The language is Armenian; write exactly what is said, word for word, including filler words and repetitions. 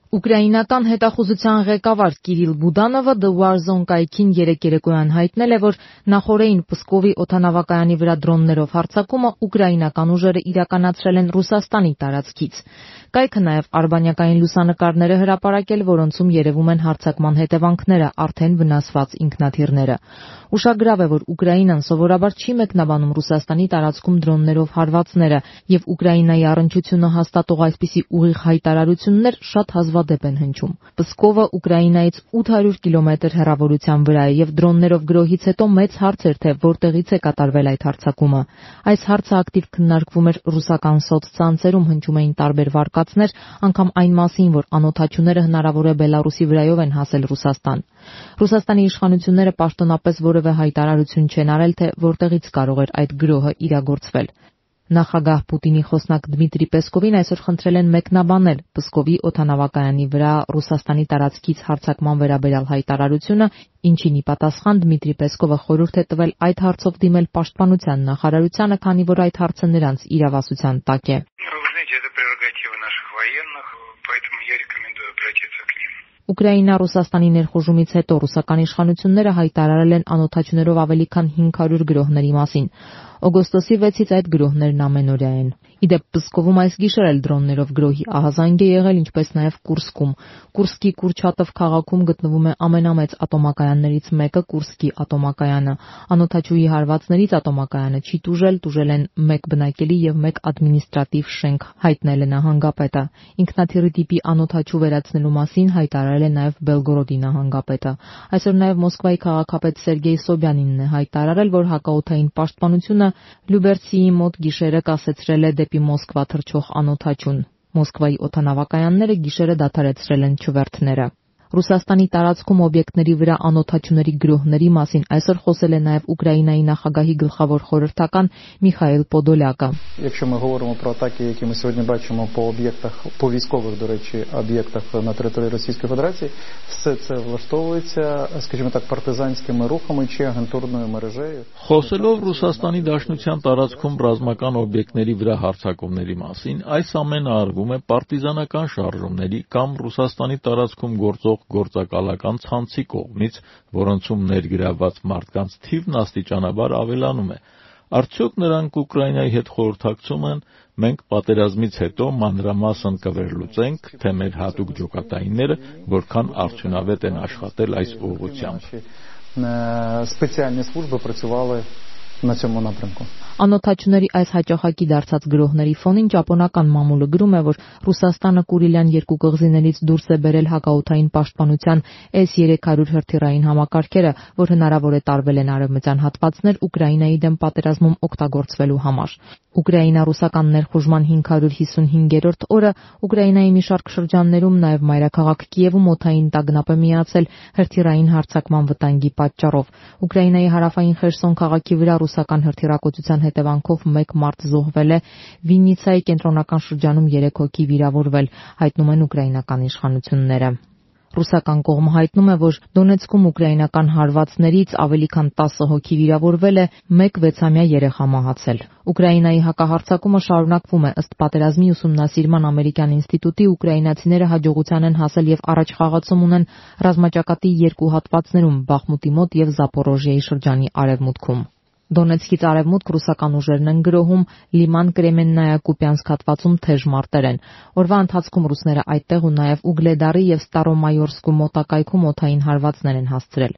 Ուկրաինական հետախուզության ղեկավար Կիրիլ Բուդանովը The War Zone կայքին երեկ երեկոյան հայտնել է, որ նախօրեին Պսկովի օդանավակայանի վրա դրոններով հարձակումը ուկրաինական ուժերը իրականացրել են Ռուսաստանի տարածքից։ Կայքը նաև արբանյակային լուսանկարներ է հրապարակել, որոնցում երևում են հարձակման հետևանքները, արդեն վնասված ինքնաթիռները։ Ուշագրավ է, որ Ուկրաինան սովորաբար չի մեկնաբանում Ռուսաստանի տարածքում դրոններով հարվածները, եւ Ուկրաինայի առնչությունը հաստատող այսպիսի ուղիղ հայտարարություններ շատ հազվադեպ են հնչում։ Պսկովը Ուկրաինայից ութ հարյուր կիլոմետր հեռավորության վրա է եւ դրոններով գրոհից հետո մեծ հարց էր, թե որտեղից է կատարվել այդ հարձակումը։ Այս հարցը ակտիվ քննարկվում էր ռուսական սոցցանցերում, հնչում էին տարբեր վարկածներ, անգամ այն մասին, որ անօդաչուները հնարավոր է Բելարուսի վրայով են հասել Ռուսաստան։ Ռուսաստանի իշխանությունները պաշտոնապես որևէ հայտարարություն չեն արել, թե որտեղից կարող էր այդ գրոհը իրագործվել։ Նախագահ Պուտինի խոսնակ Դմիտրի Պեսկովին այսօր խնդրել են մեկնաբանել Պսկովի օդանավակայանի վրա Ռուսաստանի տարածքից հարձակման վերաբերյալ հայտարարությունը, ինչին ի պատասխան Դմիտրի Պեսկովը խորհուրդ է տվել այդ հարցով դիմել Պաշտպանության նախարարությանը, քանի որ այդ հարցը նրանց իրավասության տակ է։ Ուկրաինա Ռուսաստանի ներխուժումից հետո ռուսական իշխանությունները հայտարարել են անօդաչուներով ավելի քան հինգ հարյուր գրոհների մասին։ Օգոստոսի վեցից այդ գրոհներն ամենօրյա են։ Իդեպ Պսկովում այս գիշեր էլ դրոններով գրոհի ահազանգ է եղել, ինչպես նաև Կուրսկում։ Կուրսկի Կուրչատով քաղաքում գտնվում է ամենամեծ ատոմակայաններից մեկը՝ Կուրսկի ատոմակայանը։ Անօդաչուի հարվածներից ատոմակայանը չի տուժել, տուժել են մեկ բնակելի եւ մեկ ադմինիստրատիվ շենք, հայտնել է նահանգապետը։ Ինքնաթիռի տիպի անօդաչու վերացնելու մասին հայտարարել է նաև Բելգորոդի նահանգապետը։ Այսօր նաև Մոսկվայի քաղաքապետ Սերգեյ Սոբյանինն է հայտարարել, որ հակաօդային պաշտպանությունը Լյուբերցիի մոտ գիշերը կասեցրել է դեպի Մոսկվա թռչող անօդաչուն։ Մոսկվայի օդանավակայանները գիշերը դադարեցրել են չվերթները։ Ռուսաստանի տարածքում օբյեկտների վրա անօդաչուների գրոհների մասին այսօր խոսել է նաև Ուկրաինայի նախագահի գլխավոր խորհրդական Միխայիլ Подоляка. Якщо ми говоримо про атаки, які ми сьогодні бачимо по об'єктах, по військових, до речі, об'єктах на території Російської Федерації, все це влаштовується, скажімо так, партизанськими рухами чи агентурною мережею. Խոսելով Ռուսաստանի Դաշնության տարածքում ռազմական օբյեկտների վրա հարձակումների մասին, այս ամենը արվում է պարտիզանական շարժումների կամ Ռուսաստանի տարածքում գործող գործակալական ցանցի կողմից, որոնցում ներգրավված մարդկանց թիվն աստիճանաբար ավելանում է։ Արդյոք նրանք Ուկրաինայի հետ խորհրդակցում են, մենք պատերազմից հետո մանրամասն կվերլուծենք, թե մեր հատուկ ջոկատայինները որքան արդյունավետ են աշխատել այս ուղղությամբ։ Спеціальні служби працювали на цьому напрямку. Անօդաչուների այս հաճախակի դարձած գրոհների ֆոնին ճապոնական մամուլը գրում է, որ Ռուսաստանը Կուրիլյան երկու կղզիներից դուրս է բերել հակաօդային պաշտպանության S երեք հարյուր հրթիռային համակարգերը, որ հնարավոր է տարվել են արևմտյան հատվածներ Ուկրաինայի դեմ պատերազմում օգտագործվելու համար։ Ուկրաինա-ռուսական ներխուժման հինգ հարյուր հիսունհինգերորդ օրը Ուկրաինայի մի շարք շրջաններում, նաև մայրաքաղաք Կիևում օդային տագնապ է միացել հրթիռային հարձակման վտանգի պատճառով։ Ուկրաինայի հարավային Խերսոն քաղաքի վրա ռուսական հրթիռակոծության հետևանքով մեկ մարդ զոհվել է, Վիննիցայի կենտրոնական շրջանում երեք հոգի վիրավորվել, հայտնում են ուկրաինական իշխանությունները։ Ռուսական կողմը հայտնում է, որ Դոնեցկում ուկրաինական հարվածներից ավելի քան տասը հոգի վիրավորվել է, մեկ վեցամյա երեխա մահացել։ Ուկրաինայի հակահարձակումը շարունակվում է, ըստ պատերազմի ուսումնասիրման ամերիկյան ինստիտուտի ուկրաինացիները հաջողության են հասել եւ առաջխաղացում ունեն ռազմաճակատի երկու հատվածներում՝ Բախմուտի մոտ եւ Զապորոժիայի շրջանի արևմուտքում։ Դոնեցկից արևմուտք ռուսական ուժերն են գրոհում Լիման Կրեմեննայա-Կուպյանսկ հատվածում թեժ մարտեր են։ Օրվա ընթացքում ռուսները այդտեղ ու նաև Ուգլեդարի եւ Ստարոմայորսկու մոտակայքում օդային հարվածներ են հասցրել։